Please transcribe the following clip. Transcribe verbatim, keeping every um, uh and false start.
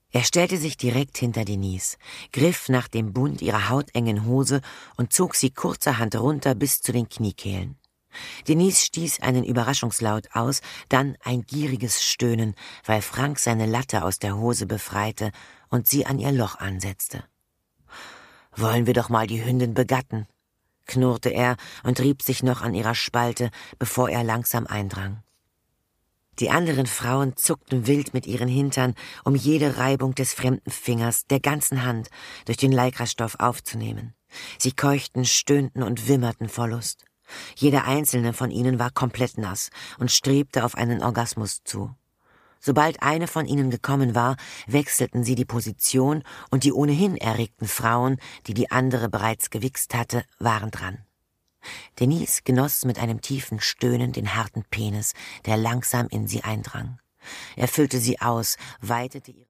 Er stellte sich direkt hinter Denise, griff nach dem Bund ihrer hautengen Hose und zog sie kurzerhand runter bis zu den Kniekehlen. Denise stieß einen Überraschungslaut aus, dann ein gieriges Stöhnen, weil Frank seine Latte aus der Hose befreite und sie an ihr Loch ansetzte. »Wollen wir doch mal die Hündin begatten«, knurrte er und rieb sich noch an ihrer Spalte, bevor er langsam eindrang. Die anderen Frauen zuckten wild mit ihren Hintern, um jede Reibung des fremden Fingers, der ganzen Hand, durch den Lykrastoff aufzunehmen. Sie keuchten, stöhnten und wimmerten vor Lust. Jeder einzelne von ihnen war komplett nass und strebte auf einen Orgasmus zu. Sobald eine von ihnen gekommen war, wechselten sie die Position und die ohnehin erregten Frauen, die die andere bereits gewichst hatte, waren dran. Denise genoss mit einem tiefen Stöhnen den harten Penis, der langsam in sie eindrang. Er füllte sie aus, weitete ihre